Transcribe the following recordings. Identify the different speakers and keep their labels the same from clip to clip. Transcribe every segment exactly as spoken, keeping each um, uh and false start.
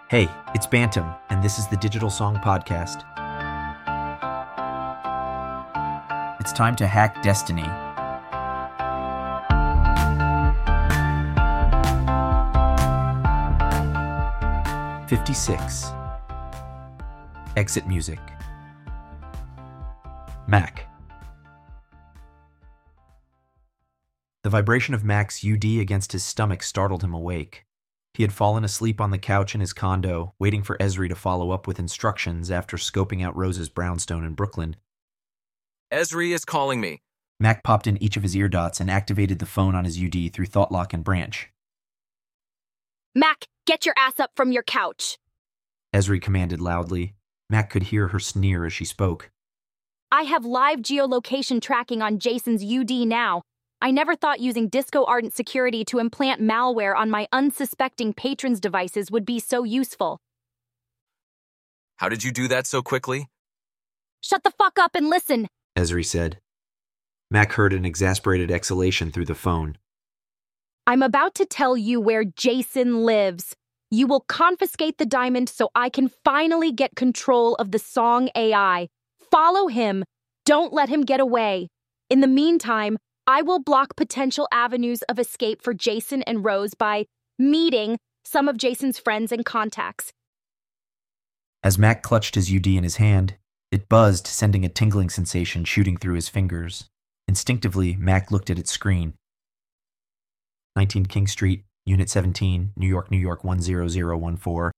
Speaker 1: Hey, it's Bantam, and this is the Digital Song Podcast. It's time to hack destiny. fifty-six. Exit music. Mac. The vibration of Mac's U D against his stomach startled him awake. He had fallen asleep on the couch in his condo, waiting for Esri to follow up with instructions after scoping out Rose's brownstone in Brooklyn.
Speaker 2: Esri is calling me.
Speaker 1: Mac popped in each of his ear dots and activated the phone on his U D through ThoughtLock and Branch.
Speaker 3: Mac, get your ass up from your couch.
Speaker 1: Esri commanded loudly. Mac could hear her sneer as she spoke.
Speaker 3: I have live geolocation tracking on Jason's U D now. I never thought using Disco Ardent security to implant malware on my unsuspecting patrons' devices would be so useful.
Speaker 2: How did you do that so quickly?
Speaker 3: Shut the fuck up and listen,
Speaker 1: Esri said. Mac heard an exasperated exhalation through the phone.
Speaker 3: I'm about to tell you where Jason lives. You will confiscate the diamond so I can finally get control of the song A I. Follow him. Don't let him get away. In the meantime, I will block potential avenues of escape for Jason and Rose by meeting some of Jason's friends and contacts.
Speaker 1: As Mac clutched his U D in his hand, it buzzed, sending a tingling sensation shooting through his fingers. Instinctively, Mac looked at its screen. nineteen King Street, Unit seventeen, New York, New York one zero zero one four.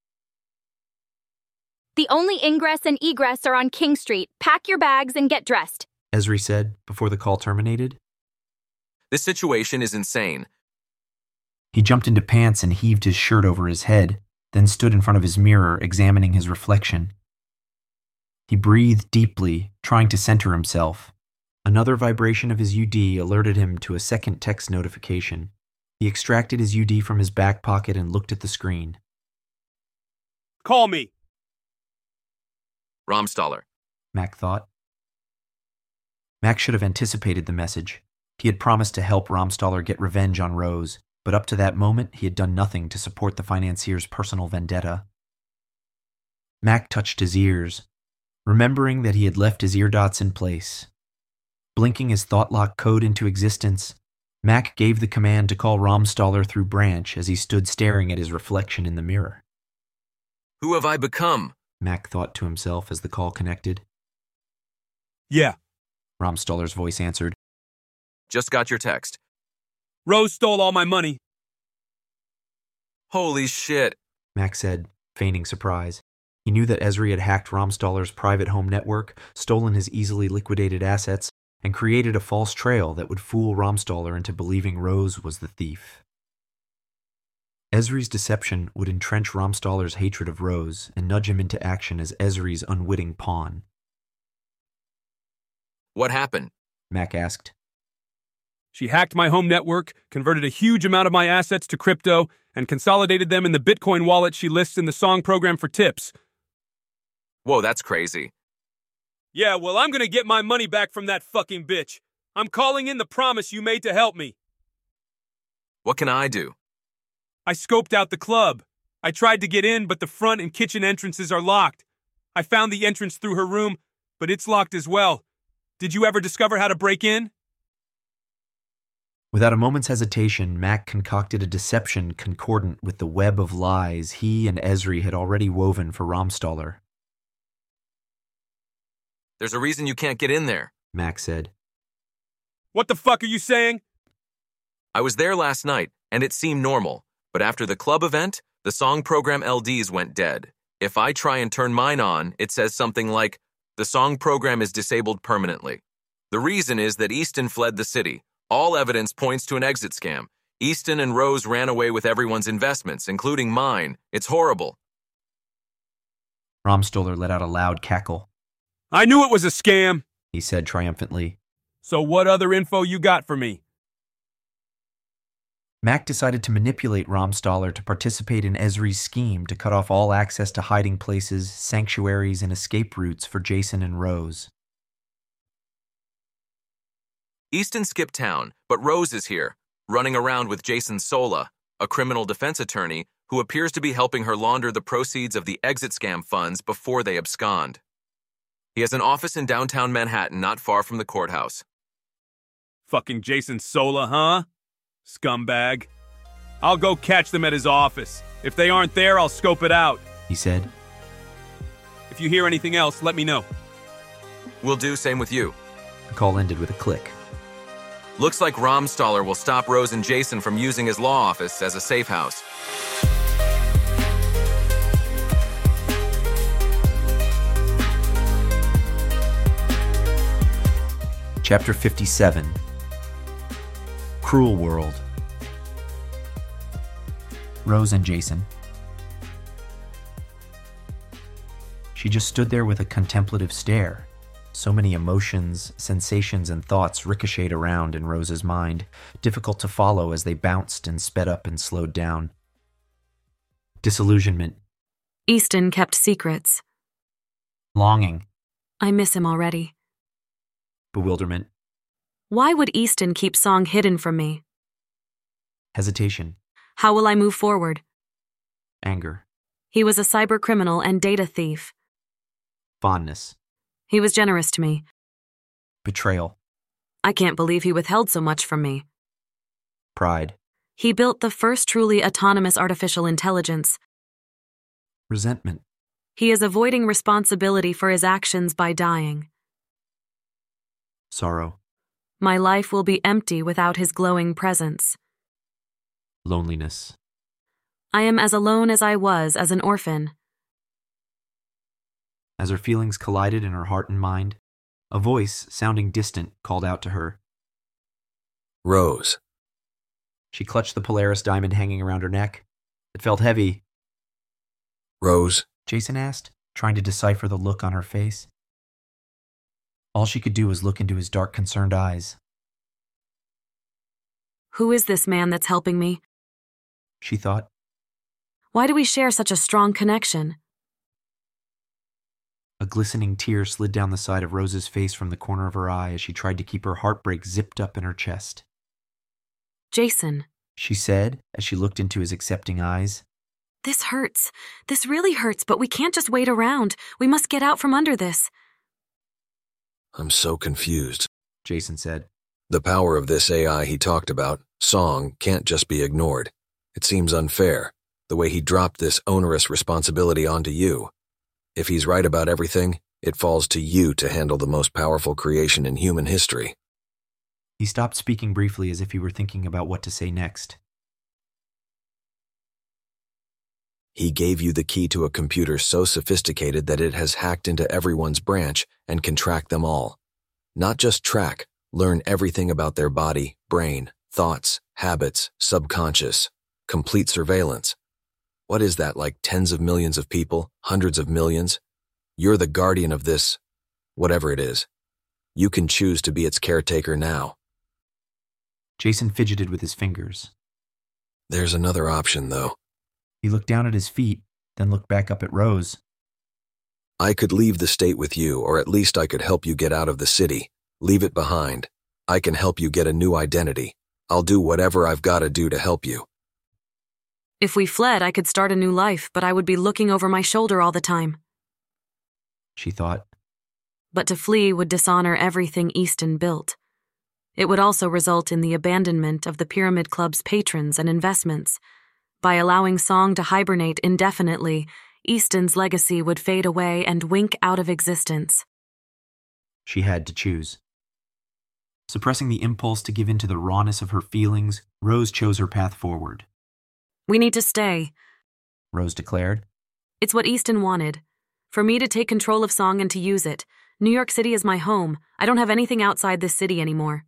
Speaker 3: The only ingress and egress are on King Street. Pack your bags and get dressed,
Speaker 1: Esri said before the call terminated.
Speaker 2: This situation is insane.
Speaker 1: He jumped into pants and heaved his shirt over his head, then stood in front of his mirror, examining his reflection. He breathed deeply, trying to center himself. Another vibration of his U D alerted him to a second text notification. He extracted his U D from his back pocket and looked at the screen.
Speaker 4: Call me.
Speaker 2: Romstaller.
Speaker 1: Mac thought. Mac should have anticipated the message. He had promised to help Romstaller get revenge on Rose, but up to that moment he had done nothing to support the financier's personal vendetta. Mac touched his ears, remembering that he had left his ear dots in place. Blinking his ThoughtLock code into existence, Mac gave the command to call Romstaller through Branch as he stood staring at his reflection in the mirror.
Speaker 2: Who have I become?
Speaker 1: Mac thought to himself as the call connected.
Speaker 4: Yeah.
Speaker 1: Romstaller's voice answered.
Speaker 2: Just got your text.
Speaker 4: Rose stole all my money.
Speaker 2: Holy shit.
Speaker 1: Mac said, feigning surprise. He knew that Esri had hacked Romstaller's private home network, stolen his easily liquidated assets, and created a false trail that would fool Romstaller into believing Rose was the thief. Esri's deception would entrench Romstaller's hatred of Rose and nudge him into action as Esri's unwitting pawn.
Speaker 2: What happened?
Speaker 1: Mac asked.
Speaker 4: She hacked my home network, converted a huge amount of my assets to crypto, and consolidated them in the Bitcoin wallet she lists in the song program for tips.
Speaker 2: Whoa, that's crazy.
Speaker 4: Yeah, well, I'm gonna get my money back from that fucking bitch. I'm calling in the promise you made to help me.
Speaker 2: What can I do?
Speaker 4: I scoped out the club. I tried to get in, but the front and kitchen entrances are locked. I found the entrance through her room, but it's locked as well. Did you ever discover how to break in?
Speaker 1: Without a moment's hesitation, Mac concocted a deception concordant with the web of lies he and Esri had already woven for Romstaller.
Speaker 2: There's a reason you can't get in there,
Speaker 1: Mac said.
Speaker 4: What the fuck are you saying?
Speaker 2: I was there last night, and it seemed normal, but after the club event, the song program L Ds went dead. If I try and turn mine on, it says something like, the song program is disabled permanently. The reason is that Easton fled the city. All evidence points to an exit scam. Easton and Rose ran away with everyone's investments, including mine. It's horrible.
Speaker 1: Romstaller let out a loud cackle.
Speaker 4: I knew it was a scam,
Speaker 1: He said triumphantly.
Speaker 4: So what other info you got for me?
Speaker 1: Mac decided to manipulate Romstaller to participate in Esri's scheme to cut off all access to hiding places, sanctuaries, and escape routes for Jason and Rose.
Speaker 2: Easton skipped town, but Rose is here, running around with Jason Sola, a criminal defense attorney who appears to be helping her launder the proceeds of the exit scam funds before they abscond. He has an office in downtown Manhattan not far from the courthouse.
Speaker 4: Fucking Jason Sola, huh? Scumbag. I'll go catch them at his office. If they aren't there, I'll scope it out,
Speaker 1: he said.
Speaker 4: If you hear anything else, let me know.
Speaker 2: Will do, same with you.
Speaker 1: The call ended with a click.
Speaker 2: Looks like Romstaller will stop Rose and Jason from using his law office as a safe house.
Speaker 1: Chapter fifty-seven. Cruel World. Rose and Jason. She just stood there with a contemplative stare. So many emotions, sensations, and thoughts ricocheted around in Rose's mind, difficult to follow as they bounced and sped up and slowed down. Disillusionment.
Speaker 5: Easton kept secrets.
Speaker 1: Longing.
Speaker 5: I miss him already.
Speaker 1: Bewilderment.
Speaker 5: Why would Easton keep Song hidden from me?
Speaker 1: Hesitation.
Speaker 5: How will I move forward?
Speaker 1: Anger.
Speaker 5: He was a cyber criminal and data thief.
Speaker 1: Fondness.
Speaker 5: He was generous to me.
Speaker 1: Betrayal.
Speaker 5: I can't believe he withheld so much from me.
Speaker 1: Pride.
Speaker 5: He built the first truly autonomous artificial intelligence.
Speaker 1: Resentment.
Speaker 5: He is avoiding responsibility for his actions by dying.
Speaker 1: Sorrow.
Speaker 5: My life will be empty without his glowing presence.
Speaker 1: Loneliness.
Speaker 5: I am as alone as I was as an orphan.
Speaker 1: As her feelings collided in her heart and mind, a voice, sounding distant, called out to her.
Speaker 6: Rose.
Speaker 1: She clutched the Polaris diamond hanging around her neck. It felt heavy.
Speaker 6: Rose?
Speaker 1: Jason asked, trying to decipher the look on her face. All she could do was look into his dark, concerned eyes.
Speaker 5: Who is this man that's helping me?
Speaker 1: She thought.
Speaker 5: Why do we share such a strong connection?
Speaker 1: A glistening tear slid down the side of Rose's face from the corner of her eye as she tried to keep her heartbreak zipped up in her chest.
Speaker 5: Jason,
Speaker 1: she said as she looked into his accepting eyes.
Speaker 5: This hurts. This really hurts, but we can't just wait around. We must get out from under this.
Speaker 6: I'm so confused,
Speaker 1: Jason said.
Speaker 6: The power of this A I he talked about, Song, can't just be ignored. It seems unfair, the way he dropped this onerous responsibility onto you. If he's right about everything, it falls to you to handle the most powerful creation in human history.
Speaker 1: He stopped speaking briefly as if he were thinking about what to say next.
Speaker 6: He gave you the key to a computer so sophisticated that it has hacked into everyone's branch and can track them all. Not just track, learn everything about their body, brain, thoughts, habits, subconscious, complete surveillance. What is that, like tens of millions of people, hundreds of millions? You're the guardian of this, whatever it is. You can choose to be its caretaker now.
Speaker 1: Jason fidgeted with his fingers.
Speaker 6: There's another option, though.
Speaker 1: He looked down at his feet, then looked back up at Rose.
Speaker 6: I could leave the state with you, or at least I could help you get out of the city. Leave it behind. I can help you get a new identity. I'll do whatever I've got to do to help you.
Speaker 5: If we fled, I could start a new life, but I would be looking over my shoulder all the time.
Speaker 1: She thought.
Speaker 5: But to flee would dishonor everything Easton built. It would also result in the abandonment of the Pyramid Club's patrons and investments. By allowing Song to hibernate indefinitely, Easton's legacy would fade away and wink out of existence.
Speaker 1: She had to choose. Suppressing the impulse to give in to the rawness of her feelings, Rose chose her path forward.
Speaker 5: We need to stay,
Speaker 1: Rose declared.
Speaker 5: It's what Easton wanted. For me to take control of Song and to use it. New York City is my home. I don't have anything outside this city anymore.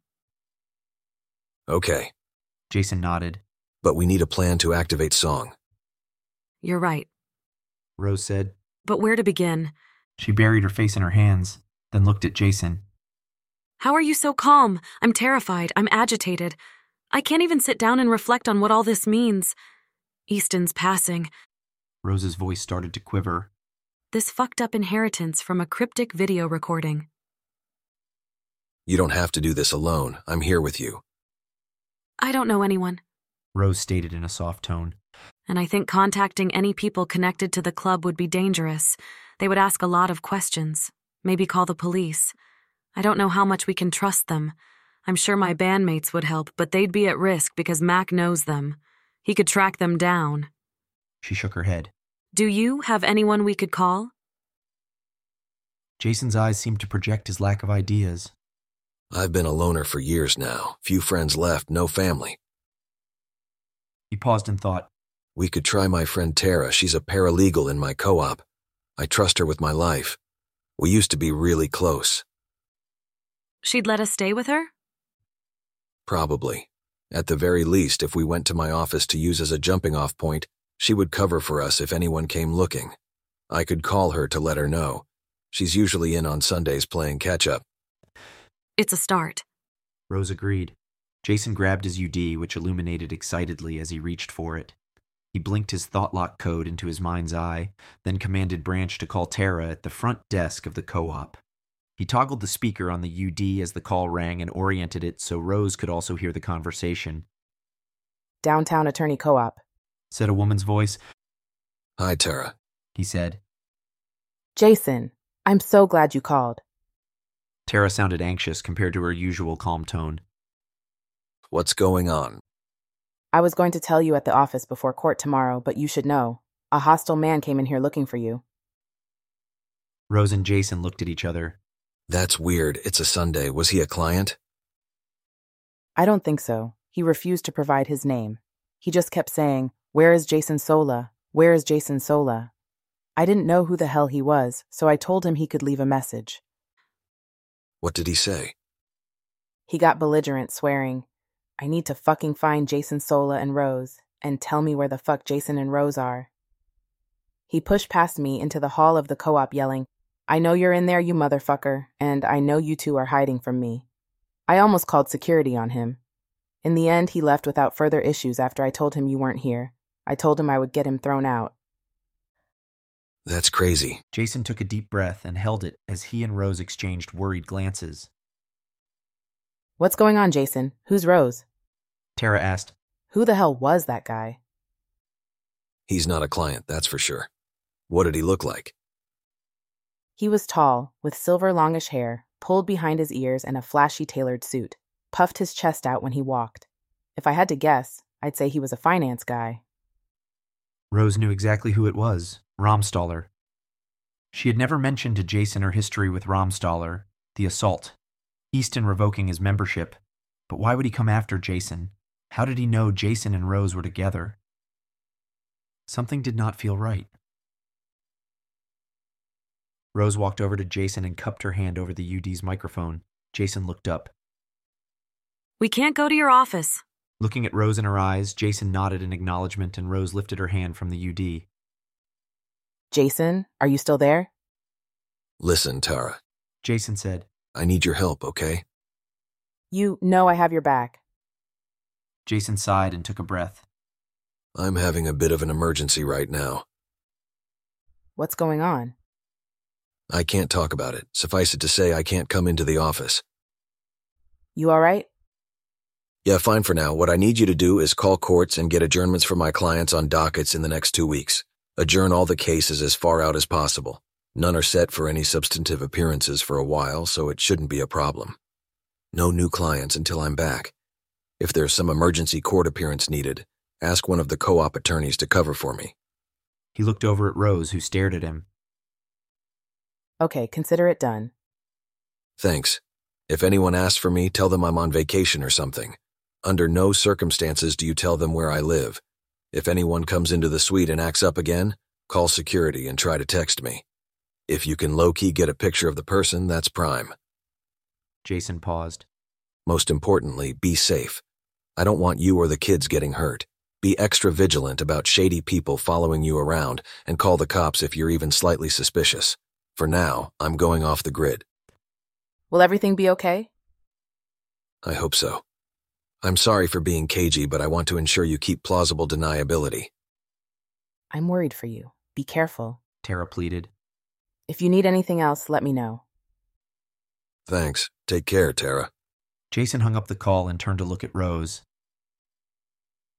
Speaker 6: Okay.
Speaker 1: Jason nodded.
Speaker 6: But we need a plan to activate Song.
Speaker 5: You're right,
Speaker 1: Rose said.
Speaker 5: But where to begin?
Speaker 1: She buried her face in her hands, then looked at Jason.
Speaker 5: How are you so calm? I'm terrified. I'm agitated. I can't even sit down and reflect on what all this means. Easton's passing.
Speaker 1: Rose's voice started to quiver.
Speaker 5: This fucked up inheritance from a cryptic video recording.
Speaker 6: You don't have to do this alone. I'm here with you.
Speaker 5: I don't know anyone,
Speaker 1: Rose stated in a soft tone.
Speaker 5: And I think contacting any people connected to the club would be dangerous. They would ask a lot of questions, maybe call the police. I don't know how much we can trust them. I'm sure my bandmates would help, but they'd be at risk because Mac knows them. He could track them down.
Speaker 1: She shook her head.
Speaker 5: Do you have anyone we could call?
Speaker 1: Jason's eyes seemed to project his lack of ideas.
Speaker 6: I've been a loner for years now. Few friends left, no family.
Speaker 1: He paused and thought.
Speaker 6: We could try my friend Tara. She's a paralegal in my co-op. I trust her with my life. We used to be really close.
Speaker 5: She'd let us stay with her?
Speaker 6: Probably. At the very least, if we went to my office to use as a jumping-off point, she would cover for us if anyone came looking. I could call her to let her know. She's usually in on Sundays playing catch-up.
Speaker 5: It's a start.
Speaker 1: Rose agreed. Jason grabbed his U D, which illuminated excitedly as he reached for it. He blinked his thought-lock code into his mind's eye, then commanded Branch to call Tara at the front desk of the co-op. He toggled the speaker on the U D as the call rang and oriented it so Rose could also hear the conversation.
Speaker 7: Downtown Attorney Co-op,
Speaker 1: said a woman's voice.
Speaker 6: Hi, Tara,
Speaker 1: he said.
Speaker 7: Jason, I'm so glad you called.
Speaker 1: Tara sounded anxious compared to her usual calm tone.
Speaker 6: What's going on?
Speaker 7: I was going to tell you at the office before court tomorrow, but you should know. A hostile man came in here looking for you.
Speaker 1: Rose and Jason looked at each other.
Speaker 6: That's weird. It's a Sunday. Was he a client?
Speaker 7: I don't think so. He refused to provide his name. He just kept saying, "Where is Jason Sola? Where is Jason Sola?" I didn't know who the hell he was, so I told him he could leave a message.
Speaker 6: What did he say?
Speaker 7: He got belligerent, swearing, "I need to fucking find Jason Sola and Rose, and tell me where the fuck Jason and Rose are." He pushed past me into the hall of the co-op yelling, "I know you're in there, you motherfucker, and I know you two are hiding from me." I almost called security on him. In the end, he left without further issues after I told him you weren't here. I told him I would get him thrown out.
Speaker 6: That's crazy.
Speaker 1: Jason took a deep breath and held it as he and Rose exchanged worried glances.
Speaker 7: What's going on, Jason? Who's Rose?
Speaker 1: Tara asked.
Speaker 7: Who the hell was that guy?
Speaker 6: He's not a client, that's for sure. What did he look like?
Speaker 7: He was tall, with silver longish hair, pulled behind his ears and a flashy tailored suit, puffed his chest out when he walked. If I had to guess, I'd say he was a finance guy.
Speaker 1: Rose knew exactly who it was, Romstaller. She had never mentioned to Jason her history with Romstaller, the assault, Easton revoking his membership. But why would he come after Jason? How did he know Jason and Rose were together? Something did not feel right. Rose walked over to Jason and cupped her hand over the U D's microphone. Jason looked up.
Speaker 5: We can't go to your office.
Speaker 1: Looking at Rose in her eyes, Jason nodded in acknowledgement and Rose lifted her hand from the U D.
Speaker 7: Jason, are you still there?
Speaker 6: Listen, Tara.
Speaker 1: Jason said.
Speaker 6: I need your help, okay?
Speaker 7: You know I have your back.
Speaker 1: Jason sighed and took a breath.
Speaker 6: I'm having a bit of an emergency right now.
Speaker 7: What's going on?
Speaker 6: I can't talk about it. Suffice it to say, I can't come into the office.
Speaker 7: You all right?
Speaker 6: Yeah, fine for now. What I need you to do is call courts and get adjournments for my clients on dockets in the next two weeks. Adjourn all the cases as far out as possible. None are set for any substantive appearances for a while, so it shouldn't be a problem. No new clients until I'm back. If there's some emergency court appearance needed, ask one of the co-op attorneys to cover for me.
Speaker 1: He looked over at Rose, who stared at him.
Speaker 7: Okay, consider it done.
Speaker 6: Thanks. If anyone asks for me, tell them I'm on vacation or something. Under no circumstances do you tell them where I live. If anyone comes into the suite and acts up again, call security and try to text me. If you can low-key get a picture of the person, that's prime.
Speaker 1: Jason paused.
Speaker 6: Most importantly, be safe. I don't want you or the kids getting hurt. Be extra vigilant about shady people following you around and call the cops if you're even slightly suspicious. For now, I'm going off the grid.
Speaker 7: Will everything be okay?
Speaker 6: I hope so. I'm sorry for being cagey, but I want to ensure you keep plausible deniability.
Speaker 7: I'm worried for you. Be careful.
Speaker 1: Tara pleaded.
Speaker 7: If you need anything else, let me know.
Speaker 6: Thanks. Take care, Tara.
Speaker 1: Jason hung up the call and turned to look at Rose.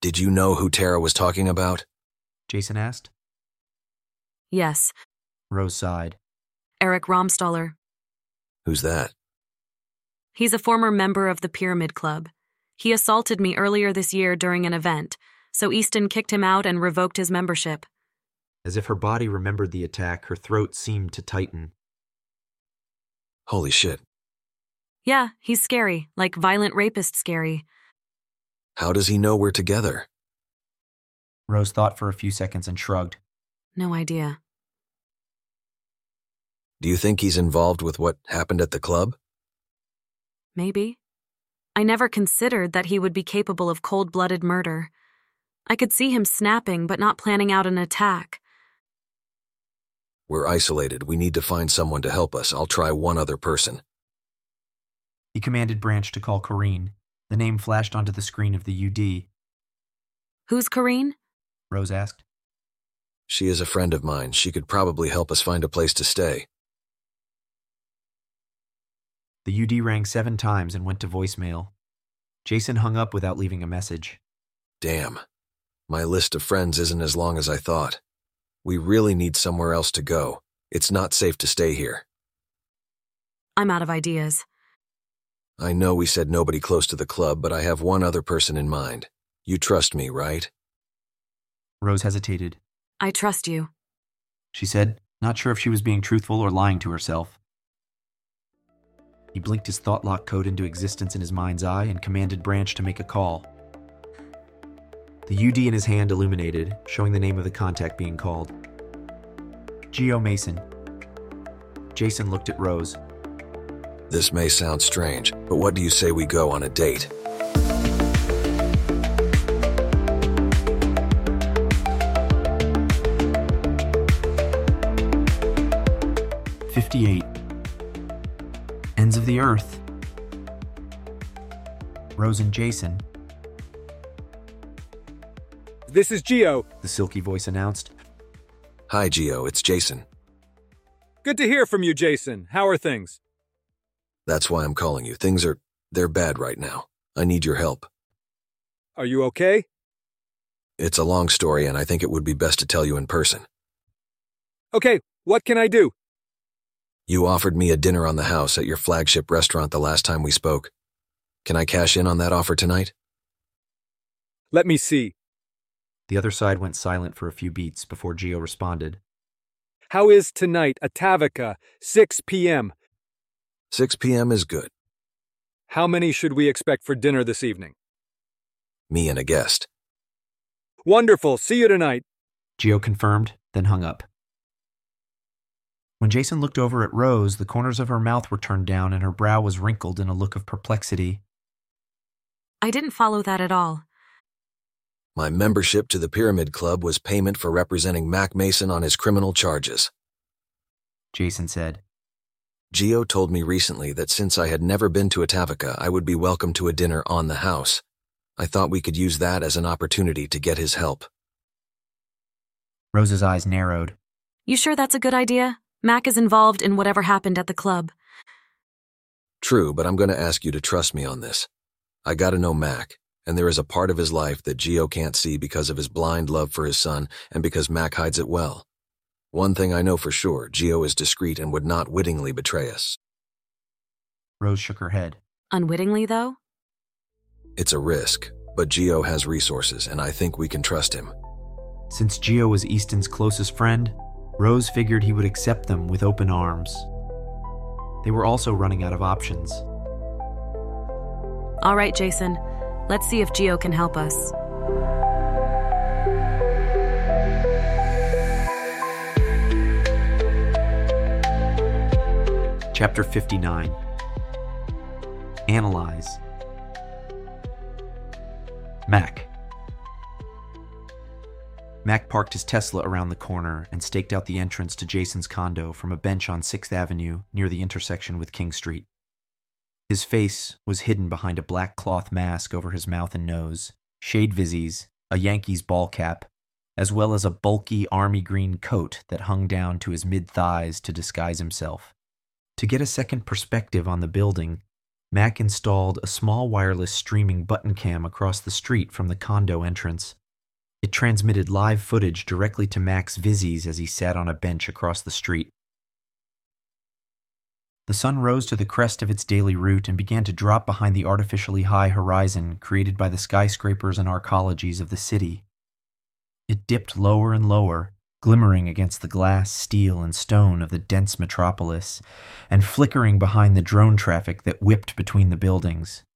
Speaker 6: Did you know who Tara was talking about?
Speaker 1: Jason asked.
Speaker 5: Yes,
Speaker 1: Rose sighed.
Speaker 5: Eric Romstaller.
Speaker 6: Who's that?
Speaker 5: He's a former member of the Pyramid Club. He assaulted me earlier this year during an event, so Easton kicked him out and revoked his membership.
Speaker 1: As if her body remembered the attack, her throat seemed to tighten.
Speaker 6: Holy shit.
Speaker 5: Yeah, he's scary, like violent rapist scary.
Speaker 6: How does he know we're together?
Speaker 1: Rose thought for a few seconds and shrugged.
Speaker 5: No idea.
Speaker 6: Do you think he's involved with what happened at the club?
Speaker 5: Maybe. I never considered that he would be capable of cold-blooded murder. I could see him snapping but not planning out an attack.
Speaker 6: We're isolated. We need to find someone to help us. I'll try one other person.
Speaker 1: He commanded Branch to call Corrine. The name flashed onto the screen of the U D.
Speaker 5: Who's Corrine?
Speaker 1: Rose asked.
Speaker 6: She is a friend of mine. She could probably help us find a place to stay.
Speaker 1: The U D rang seven times and went to voicemail. Jason hung up without leaving a message.
Speaker 6: Damn. My list of friends isn't as long as I thought. We really need somewhere else to go. It's not safe to stay here.
Speaker 5: I'm out of ideas.
Speaker 6: I know we said nobody close to the club, but I have one other person in mind. You trust me, right?
Speaker 1: Rose hesitated.
Speaker 5: I trust you,
Speaker 1: she said, not sure if she was being truthful or lying to herself. He blinked his thought lock code into existence in his mind's eye and commanded Branch to make a call. The U D in his hand illuminated, showing the name of the contact being called. Geo Mason. Jason looked at Rose.
Speaker 6: This may sound strange, but what do you say we go on a date?
Speaker 1: fifty-eight. Ends of the Earth. Rose and Jason.
Speaker 4: This is Geo.
Speaker 1: The silky voice announced.
Speaker 6: Hi, Geo. It's Jason.
Speaker 4: Good to hear from you, Jason. How are things?
Speaker 6: That's why I'm calling you. Things are, they're bad right now. I need your help.
Speaker 4: Are you okay?
Speaker 6: It's a long story, and I think it would be best to tell you in person.
Speaker 4: Okay, what can I do?
Speaker 6: You offered me a dinner on the house at your flagship restaurant the last time we spoke. Can I cash in on that offer tonight?
Speaker 4: Let me see.
Speaker 1: The other side went silent for a few beats before Geo responded.
Speaker 4: How is tonight, Atavica, six p.m.?
Speaker 6: six p.m. is good.
Speaker 4: How many should we expect for dinner this evening?
Speaker 6: Me and a guest.
Speaker 4: Wonderful. See you tonight.
Speaker 1: Geo confirmed, then hung up. When Jason looked over at Rose, the corners of her mouth were turned down and her brow was wrinkled in a look of perplexity.
Speaker 5: I didn't follow that at all.
Speaker 6: My membership to the Pyramid Club was payment for representing Mac Mason on his criminal charges,
Speaker 1: Jason said.
Speaker 6: Geo told me recently that since I had never been to Atavica, I would be welcome to a dinner on the house. I thought we could use that as an opportunity to get his help.
Speaker 1: Rose's eyes narrowed.
Speaker 5: You sure that's a good idea? Mac is involved in whatever happened at the club.
Speaker 6: True, but I'm going to ask you to trust me on this. I gotta know Mac, and there is a part of his life that Geo can't see because of his blind love for his son and because Mac hides it well. One thing I know for sure, Geo is discreet and would not wittingly betray us.
Speaker 1: Rose shook her head.
Speaker 5: Unwittingly, though?
Speaker 6: It's a risk, but Geo has resources, and I think we can trust him.
Speaker 1: Since Geo was Easton's closest friend, Rose figured he would accept them with open arms. They were also running out of options.
Speaker 5: All right, Jason. Let's see if Geo can help us.
Speaker 1: Chapter fifty-nine. Analyze. Mac. Mac parked his Tesla around the corner and staked out the entrance to Jason's condo from a bench on sixth Avenue near the intersection with King Street. His face was hidden behind a black cloth mask over his mouth and nose, shade vizies, a Yankees ball cap, as well as a bulky army green coat that hung down to his mid-thighs to disguise himself. To get a second perspective on the building, Mac installed a small wireless streaming button cam across the street from the condo entrance. It transmitted live footage directly to Mac's Vizzies as he sat on a bench across the street. The sun rose to the crest of its daily route and began to drop behind the artificially high horizon created by the skyscrapers and arcologies of the city. It dipped lower and lower, glimmering against the glass, steel, and stone of the dense metropolis, and flickering behind the drone traffic that whipped between the buildings.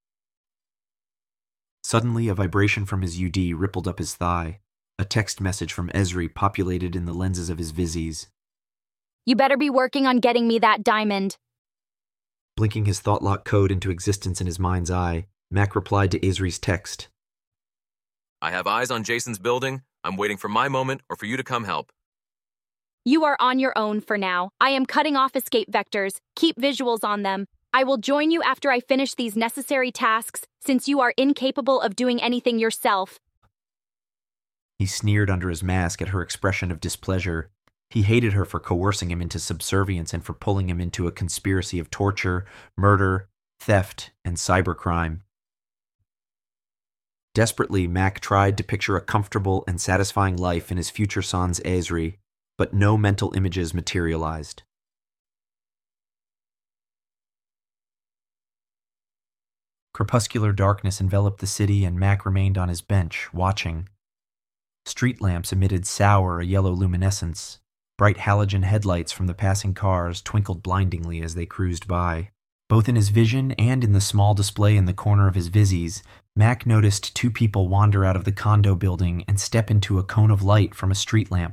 Speaker 1: Suddenly, a vibration from his U D rippled up his thigh. A text message from Esri populated in the lenses of his Vizzies.
Speaker 3: You better be working on getting me that diamond.
Speaker 1: Blinking his thought lock code into existence in his mind's eye, Mac replied to Esri's text.
Speaker 2: I have eyes on Jason's building. I'm waiting for my moment or for you to come help.
Speaker 3: You are on your own for now. I am cutting off escape vectors. Keep visuals on them. I will join you after I finish these necessary tasks, since you are incapable of doing anything yourself.
Speaker 1: He sneered under his mask at her expression of displeasure. He hated her for coercing him into subservience and for pulling him into a conspiracy of torture, murder, theft, and cybercrime. Desperately, Mac tried to picture a comfortable and satisfying life in his future sans Esri, but no mental images materialized. Crepuscular darkness enveloped the city, and Mac remained on his bench, watching. Street lamps emitted sour, yellow luminescence. Bright halogen headlights from the passing cars twinkled blindingly as they cruised by. Both in his vision and in the small display in the corner of his Vizzies, Mac noticed two people wander out of the condo building and step into a cone of light from a street lamp.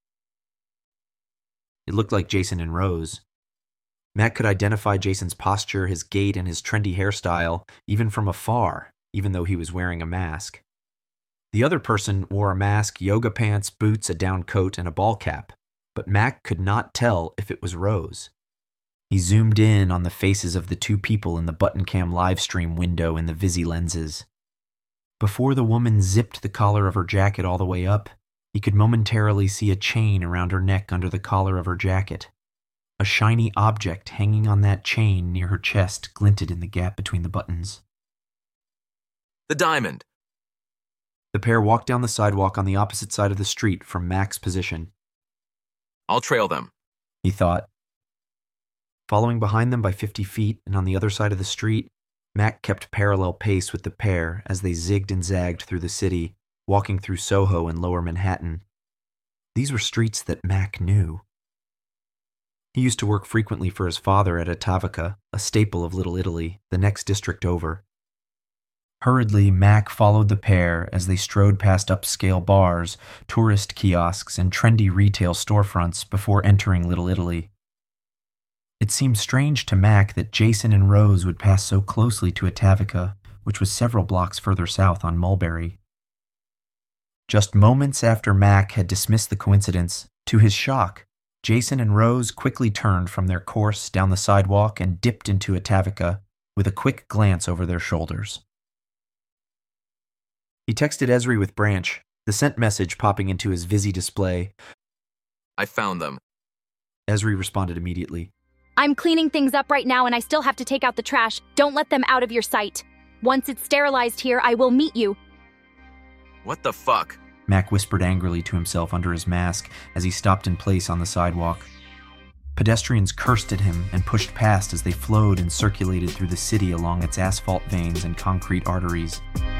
Speaker 1: It looked like Jason and Rose. Mac could identify Jason's posture, his gait, and his trendy hairstyle, even from afar, even though he was wearing a mask. The other person wore a mask, yoga pants, boots, a down coat, and a ball cap, but Mac could not tell if it was Rose. He zoomed in on the faces of the two people in the button cam livestream window in the Vizzy lenses. Before the woman zipped the collar of her jacket all the way up, he could momentarily see a chain around her neck under the collar of her jacket. A shiny object hanging on that chain near her chest glinted in the gap between the buttons.
Speaker 2: The diamond!
Speaker 1: The pair walked down the sidewalk on the opposite side of the street from Mac's position.
Speaker 2: I'll trail them,
Speaker 1: he thought. Following behind them by fifty feet and on the other side of the street, Mac kept parallel pace with the pair as they zigged and zagged through the city, walking through Soho and Lower Manhattan. These were streets that Mac knew. He used to work frequently for his father at Attavika, a staple of Little Italy, the next district over. Hurriedly, Mac followed the pair as they strode past upscale bars, tourist kiosks, and trendy retail storefronts before entering Little Italy. It seemed strange to Mac that Jason and Rose would pass so closely to Attavika, which was several blocks further south on Mulberry. Just moments after Mac had dismissed the coincidence, to his shock, Jason and Rose quickly turned from their course down the sidewalk and dipped into Attavika with a quick glance over their shoulders. He texted Esri with Branch, the sent message popping into his Vizzy display.
Speaker 2: I found them.
Speaker 1: Esri responded immediately.
Speaker 3: I'm cleaning things up right now and I still have to take out the trash. Don't let them out of your sight. Once it's sterilized here, I will meet you.
Speaker 2: What the fuck?
Speaker 1: Mac whispered angrily to himself under his mask as he stopped in place on the sidewalk. Pedestrians cursed at him and pushed past as they flowed and circulated through the city along its asphalt veins and concrete arteries.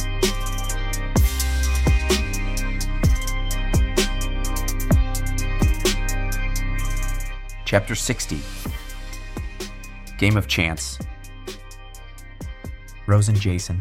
Speaker 1: Chapter sixty. Game of Chance. Rose and Jason.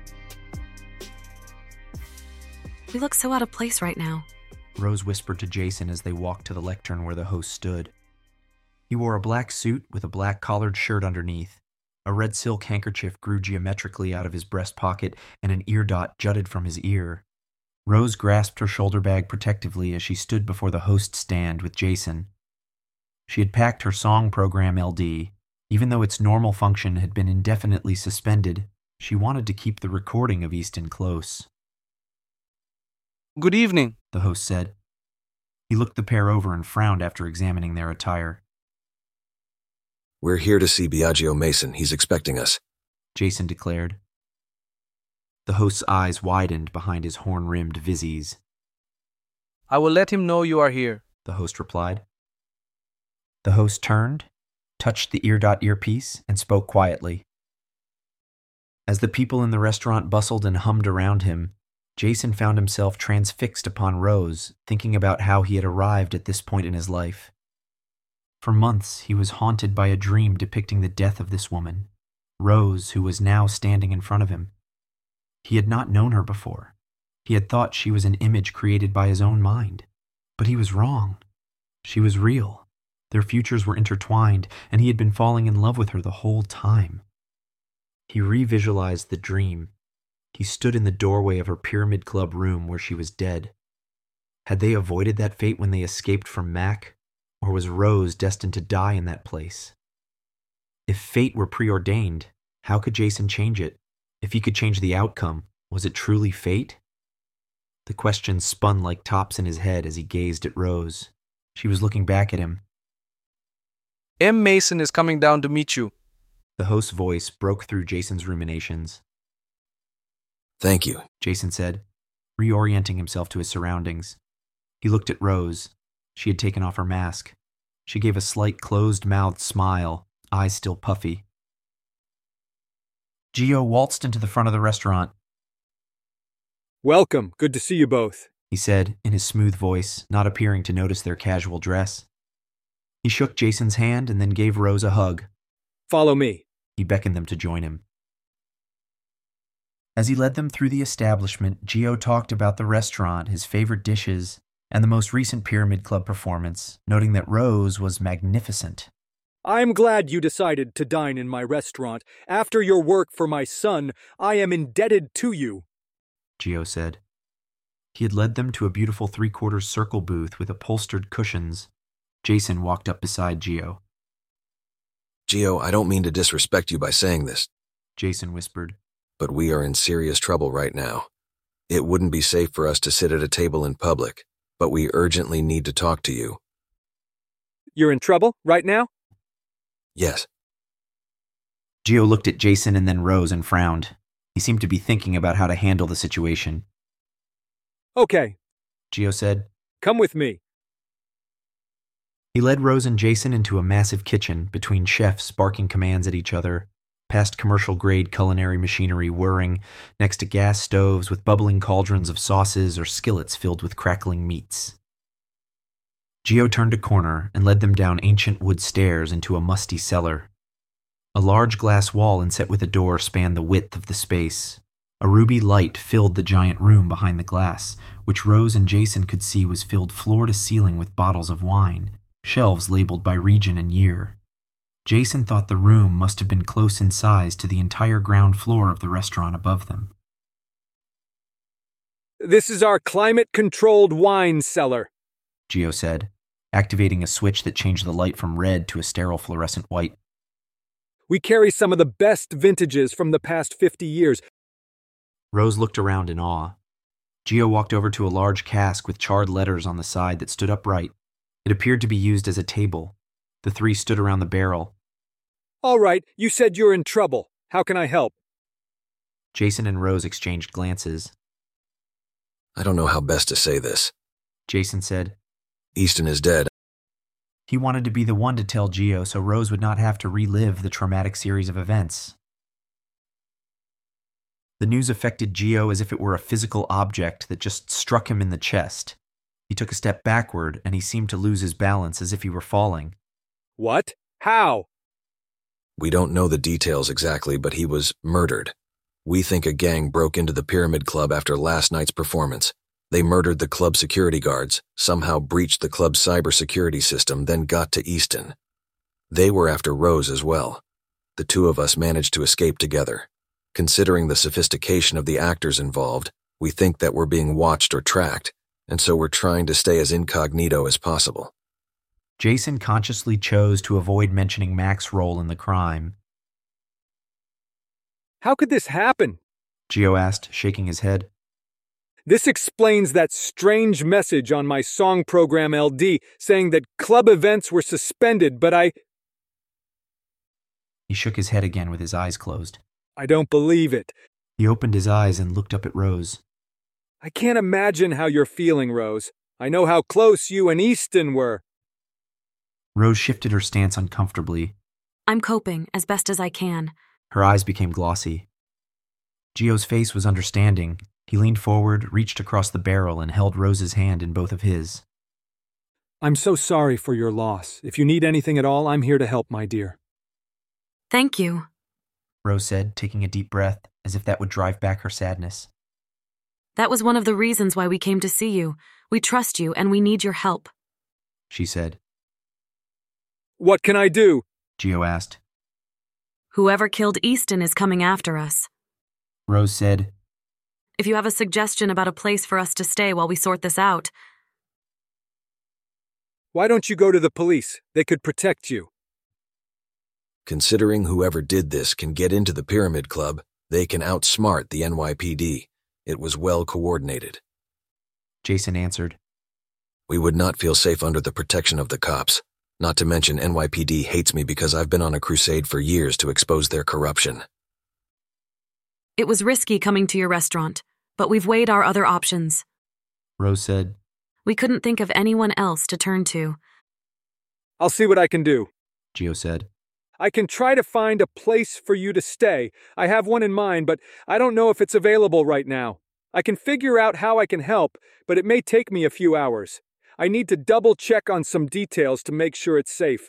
Speaker 5: We look so out of place right now.
Speaker 1: Rose whispered to Jason as they walked to the lectern where the host stood. He wore a black suit with a black collared shirt underneath. A red silk handkerchief grew geometrically out of his breast pocket, and an ear dot jutted from his ear. Rose grasped her shoulder bag protectively as she stood before the host stand with Jason. She had packed her song program L D. Even though its normal function had been indefinitely suspended, she wanted to keep the recording of Easton close.
Speaker 8: Good evening,
Speaker 1: the host said. He looked the pair over and frowned after examining their attire.
Speaker 6: We're here to see Biagio Mason. He's expecting us.
Speaker 1: Jason declared. The host's eyes widened behind his horn-rimmed vizies.
Speaker 8: I will let him know you are here,
Speaker 1: the host replied. The host turned, touched the ear-dot earpiece, and spoke quietly. As the people in the restaurant bustled and hummed around him, Jason found himself transfixed upon Rose, thinking about how he had arrived at this point in his life. For months, he was haunted by a dream depicting the death of this woman, Rose, who was now standing in front of him. He had not known her before. He had thought she was an image created by his own mind. But he was wrong. She was real. Their futures were intertwined, and he had been falling in love with her the whole time. He re-visualized the dream. He stood in the doorway of her Pyramid Club room where she was dead. Had they avoided that fate when they escaped from Mac, or was Rose destined to die in that place? If fate were preordained, how could Jason change it? If he could change the outcome, was it truly fate? The questions spun like tops in his head as he gazed at Rose. She was looking back at him.
Speaker 8: M. Mason is coming down to meet you.
Speaker 1: The host's voice broke through Jason's ruminations.
Speaker 6: Thank you,
Speaker 1: Jason said, reorienting himself to his surroundings. He looked at Rose. She had taken off her mask. She gave a slight closed-mouthed smile, eyes still puffy. Gio waltzed into the front of the restaurant.
Speaker 4: Welcome. Good to see you both,
Speaker 1: he said in his smooth voice, not appearing to notice their casual dress. He shook Jason's hand and then gave Rose a hug.
Speaker 4: Follow me.
Speaker 1: He beckoned them to join him. As he led them through the establishment, Gio talked about the restaurant, his favorite dishes, and the most recent Pyramid Club performance, noting that Rose was magnificent.
Speaker 9: I'm glad you decided to dine in my restaurant. After your work for my son, I am indebted to you,
Speaker 1: Gio said. He had led them to a beautiful three-quarters circle booth with upholstered cushions. Jason walked up beside Gio.
Speaker 6: Gio, I don't mean to disrespect you by saying this,
Speaker 1: Jason whispered.
Speaker 6: But we are in serious trouble right now. It wouldn't be safe for us to sit at a table in public, but we urgently need to talk to you.
Speaker 9: You're in trouble right now?
Speaker 6: Yes.
Speaker 1: Gio looked at Jason and then Rose and frowned. He seemed to be thinking about how to handle the situation.
Speaker 9: Okay,
Speaker 1: Gio said.
Speaker 9: Come with me.
Speaker 1: He led Rose and Jason into a massive kitchen between chefs barking commands at each other, past commercial-grade culinary machinery whirring next to gas stoves with bubbling cauldrons of sauces or skillets filled with crackling meats. Gio turned a corner and led them down ancient wood stairs into a musty cellar. A large glass wall inset with a door spanned the width of the space. A ruby light filled the giant room behind the glass, which Rose and Jason could see was filled floor to ceiling with bottles of wine, shelves labeled by region and year. Jason thought the room must have been close in size to the entire ground floor of the restaurant above them.
Speaker 9: This is our climate-controlled wine cellar,
Speaker 1: Gio said, activating a switch that changed the light from red to a sterile fluorescent white.
Speaker 9: We carry some of the best vintages from the past fifty years.
Speaker 1: Rose looked around in awe. Gio walked over to a large cask with charred letters on the side that stood upright. It appeared to be used as a table. The three stood around the barrel.
Speaker 9: All right, you said you're in trouble. How can I help?
Speaker 1: Jason and Rose exchanged glances.
Speaker 6: I don't know how best to say this,
Speaker 1: Jason said.
Speaker 6: Easton is dead.
Speaker 1: He wanted to be the one to tell Gio so Rose would not have to relive the traumatic series of events. The news affected Gio as if it were a physical object that just struck him in the chest. He took a step backward and he seemed to lose his balance as if he were falling.
Speaker 9: What? How?
Speaker 6: We don't know the details exactly, but he was murdered. We think a gang broke into the Pyramid Club after last night's performance. They murdered the club security guards, somehow breached the club's cybersecurity system, then got to Easton. They were after Rose as well. The two of us managed to escape together. Considering the sophistication of the actors involved, we think that we're being watched or tracked, and so we're trying to stay as incognito as possible.
Speaker 1: Jason consciously chose to avoid mentioning Mac's role in the crime.
Speaker 9: How could this happen?
Speaker 1: Gio asked, shaking his head.
Speaker 9: This explains that strange message on my song program L D saying that club events were suspended, but I...
Speaker 1: He shook his head again with his eyes closed.
Speaker 9: I don't believe it.
Speaker 1: He opened his eyes and looked up at Rose.
Speaker 9: I can't imagine how you're feeling, Rose. I know how close you and Easton were.
Speaker 1: Rose shifted her stance uncomfortably.
Speaker 5: I'm coping as best as I can.
Speaker 1: Her eyes became glossy. Gio's face was understanding. He leaned forward, reached across the barrel, and held Rose's hand in both of his.
Speaker 9: I'm so sorry for your loss. If you need anything at all, I'm here to help, my dear.
Speaker 5: Thank you,
Speaker 1: Rose said, taking a deep breath, as if that would drive back her sadness.
Speaker 5: That was one of the reasons why we came to see you. We trust you and we need your help,
Speaker 1: she said.
Speaker 9: What can I do?
Speaker 1: Gio asked.
Speaker 5: Whoever killed Easton is coming after us.
Speaker 1: Rose said.
Speaker 5: If you have a suggestion about a place for us to stay while we sort this out.
Speaker 9: Why don't you go to the police? They could protect you.
Speaker 6: Considering whoever did this can get into the Pyramid Club, they can outsmart the N Y P D. It was well coordinated.
Speaker 1: Jason answered.
Speaker 6: We would not feel safe under the protection of the cops. Not to mention N Y P D hates me because I've been on a crusade for years to expose their corruption.
Speaker 5: It was risky coming to your restaurant, but we've weighed our other options.
Speaker 1: Rose said.
Speaker 5: We couldn't think of anyone else to turn to.
Speaker 9: I'll see what I can do,
Speaker 1: Gio said.
Speaker 9: I can try to find a place for you to stay. I have one in mind, but I don't know if it's available right now. I can figure out how I can help, but it may take me a few hours. I need to double check on some details to make sure it's safe.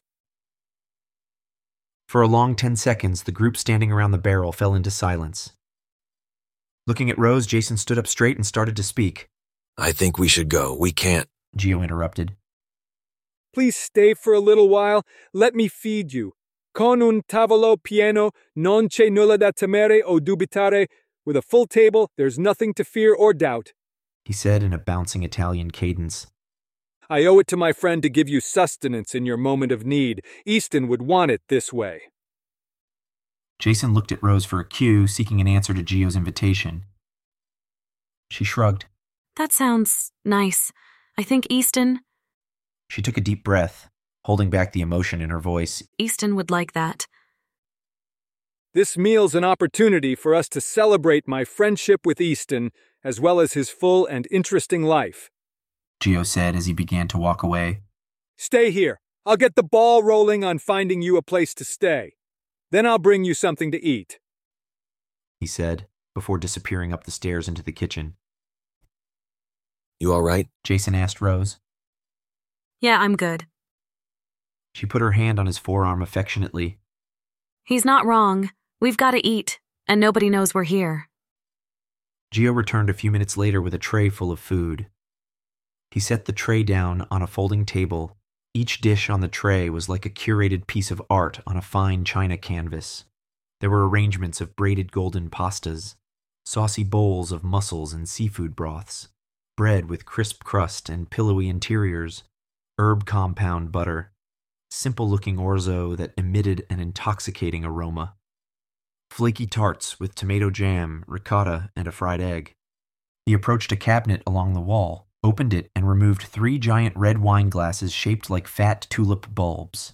Speaker 1: For a long ten seconds, the group standing around the barrel fell into silence. Looking at Rose, Jason stood up straight and started to speak.
Speaker 6: I think we should go. We can't.
Speaker 1: Gio interrupted.
Speaker 9: Please stay for a little while. Let me feed you. Con un tavolo pieno, non c'è nulla da temere o dubitare. With a full table, there's nothing to fear or doubt,
Speaker 1: he said in a bouncing Italian cadence.
Speaker 9: I owe it to my friend to give you sustenance in your moment of need. Easton would want it this way.
Speaker 1: Jason looked at Rose for a cue, seeking an answer to Gio's invitation. She shrugged.
Speaker 5: That sounds nice. I think Easton...
Speaker 1: She took a deep breath, holding back the emotion in her voice.
Speaker 5: Easton would like that.
Speaker 9: This meal's an opportunity for us to celebrate my friendship with Easton, as well as his full and interesting life,
Speaker 1: Gio said as he began to walk away.
Speaker 9: Stay here. I'll get the ball rolling on finding you a place to stay. Then I'll bring you something to eat,
Speaker 1: he said, before disappearing up the stairs into the kitchen.
Speaker 6: You all right?
Speaker 1: Jason asked Rose.
Speaker 5: Yeah, I'm good.
Speaker 1: She put her hand on his forearm affectionately.
Speaker 5: He's not wrong. We've got to eat, and nobody knows we're here.
Speaker 1: Gio returned a few minutes later with a tray full of food. He set the tray down on a folding table. Each dish on the tray was like a curated piece of art on a fine china canvas. There were arrangements of braided golden pastas, saucy bowls of mussels and seafood broths, bread with crisp crust and pillowy interiors, herb compound butter, simple-looking orzo that emitted an intoxicating aroma, flaky tarts with tomato jam, ricotta, and a fried egg. He approached a cabinet along the wall, opened it, and removed three giant red wine glasses shaped like fat tulip bulbs.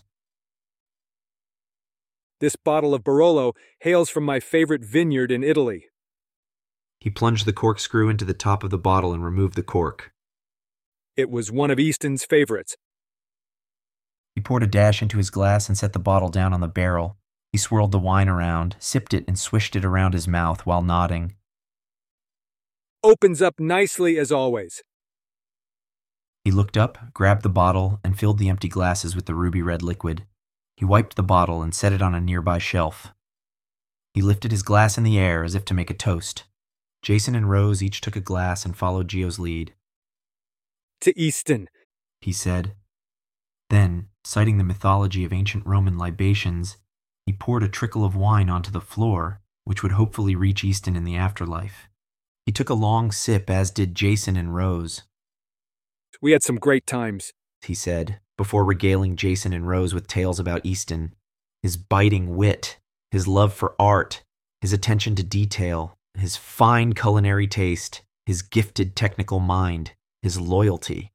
Speaker 9: This bottle of Barolo hails from my favorite vineyard in Italy.
Speaker 1: He plunged the corkscrew into the top of the bottle and removed the cork.
Speaker 9: It was one of Easton's favorites.
Speaker 1: He poured a dash into his glass and set the bottle down on the barrel. He swirled the wine around, sipped it, and swished it around his mouth while nodding.
Speaker 9: Opens up nicely as always.
Speaker 1: He looked up, grabbed the bottle, and filled the empty glasses with the ruby red liquid. He wiped the bottle and set it on a nearby shelf. He lifted his glass in the air as if to make a toast. Jason and Rose each took a glass and followed Gio's lead.
Speaker 9: To Easton,
Speaker 1: he said. Then, citing the mythology of ancient Roman libations, he poured a trickle of wine onto the floor, which would hopefully reach Easton in the afterlife. He took a long sip, as did Jason and Rose.
Speaker 9: We had some great times,
Speaker 1: he said, before regaling Jason and Rose with tales about Easton. His biting wit, his love for art, his attention to detail, his fine culinary taste, his gifted technical mind, his loyalty.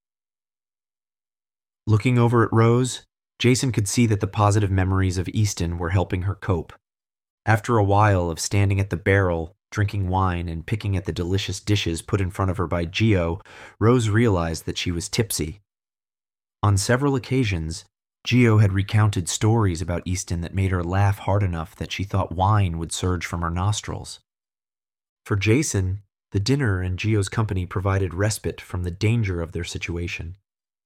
Speaker 1: Looking over at Rose, Jason could see that the positive memories of Easton were helping her cope. After a while of standing at the barrel, drinking wine and picking at the delicious dishes put in front of her by Gio, Rose realized that she was tipsy. On several occasions, Gio had recounted stories about Easton that made her laugh hard enough that she thought wine would surge from her nostrils. For Jason, the dinner and Gio's company provided respite from the danger of their situation.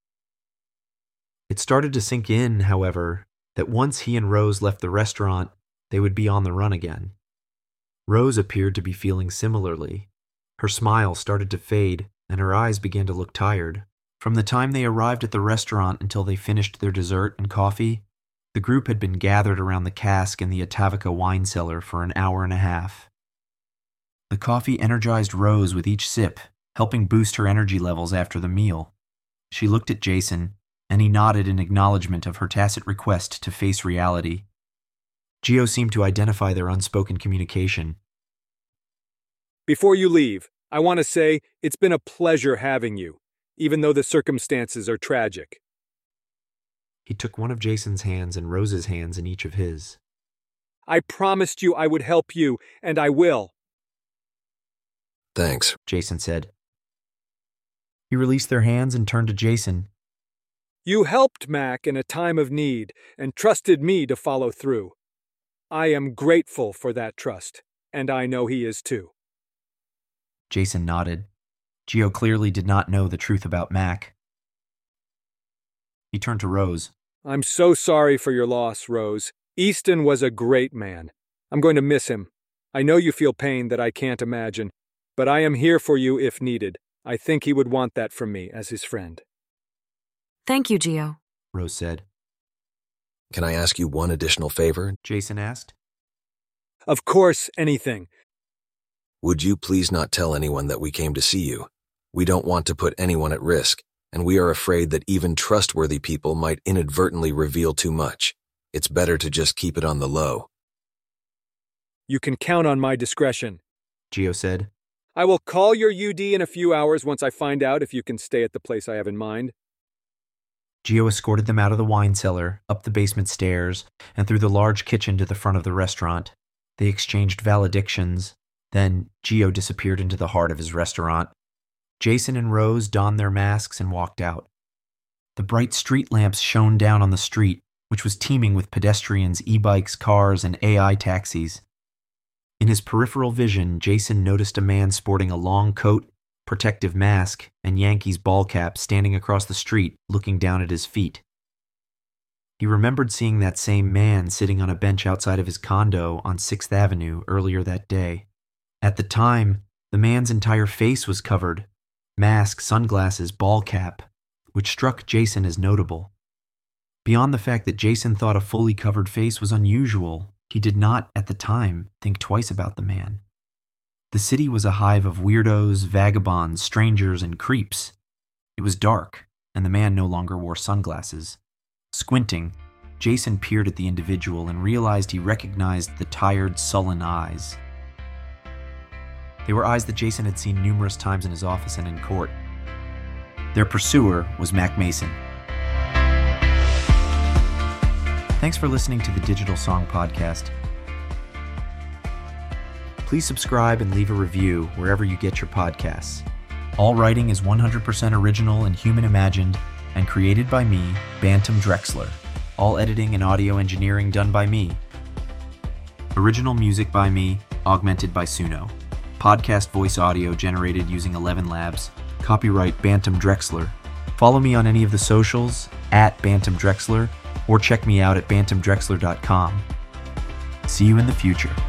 Speaker 1: It started to sink in, however, that once he and Rose left the restaurant, they would be on the run again. Rose appeared to be feeling similarly. Her smile started to fade, and her eyes began to look tired. From the time they arrived at the restaurant until they finished their dessert and coffee, the group had been gathered around the cask in the Atavica wine cellar for an hour and a half. The coffee energized Rose with each sip, helping boost her energy levels after the meal. She looked at Jason, and he nodded in acknowledgement of her tacit request to face reality. Gio seemed to identify their unspoken communication.
Speaker 9: Before you leave, I want to say it's been a pleasure having you, even though the circumstances are tragic.
Speaker 1: He took one of Jason's hands and Rose's hands in each of his.
Speaker 9: I promised you I would help you, and I will.
Speaker 6: Thanks,
Speaker 1: Jason said. He released their hands and turned to Jason.
Speaker 9: You helped Mac in a time of need and trusted me to follow through. I am grateful for that trust, and I know he is too.
Speaker 1: Jason nodded. Gio clearly did not know the truth about Mac. He turned to Rose.
Speaker 9: I'm so sorry for your loss, Rose. Easton was a great man. I'm going to miss him. I know you feel pain that I can't imagine, but I am here for you if needed. I think he would want that from me as his friend.
Speaker 5: Thank you, Gio,
Speaker 1: Rose said.
Speaker 6: Can I ask you one additional favor?
Speaker 1: Jason asked.
Speaker 9: Of course, anything.
Speaker 6: Would you please not tell anyone that we came to see you? We don't want to put anyone at risk, and we are afraid that even trustworthy people might inadvertently reveal too much. It's better to just keep it on the low.
Speaker 9: You can count on my discretion,
Speaker 1: Gio said.
Speaker 9: I will call your U D in a few hours once I find out if you can stay at the place I have in mind.
Speaker 1: Gio escorted them out of the wine cellar, up the basement stairs, and through the large kitchen to the front of the restaurant. They exchanged valedictions. Then Gio disappeared into the heart of his restaurant. Jason and Rose donned their masks and walked out. The bright street lamps shone down on the street, which was teeming with pedestrians, e-bikes, cars, and A I taxis. In his peripheral vision, Jason noticed a man sporting a long coat, protective mask, and Yankees ball cap standing across the street, looking down at his feet. He remembered seeing that same man sitting on a bench outside of his condo on sixth Avenue earlier that day. At the time, the man's entire face was covered, mask, sunglasses, ball cap, which struck Jason as notable. Beyond the fact that Jason thought a fully covered face was unusual, he did not, at the time, think twice about the man. The city was a hive of weirdos, vagabonds, strangers, and creeps. It was dark, and the man no longer wore sunglasses. Squinting, Jason peered at the individual and realized he recognized the tired, sullen eyes. They were eyes that Jason had seen numerous times in his office and in court. Their pursuer was Mac Mason. Thanks for listening to the Digital Song Podcast. Please subscribe and leave a review wherever you get your podcasts. All writing is one hundred percent original and human imagined and created by me, Bantam Drexler. All editing and audio engineering done by me. Original music by me, augmented by Suno. Podcast voice audio generated using Eleven Labs. Copyright Bantam Drexler. Follow me on any of the socials, at Bantam Drexler, or check me out at bantam drexler dot com. See you in the future.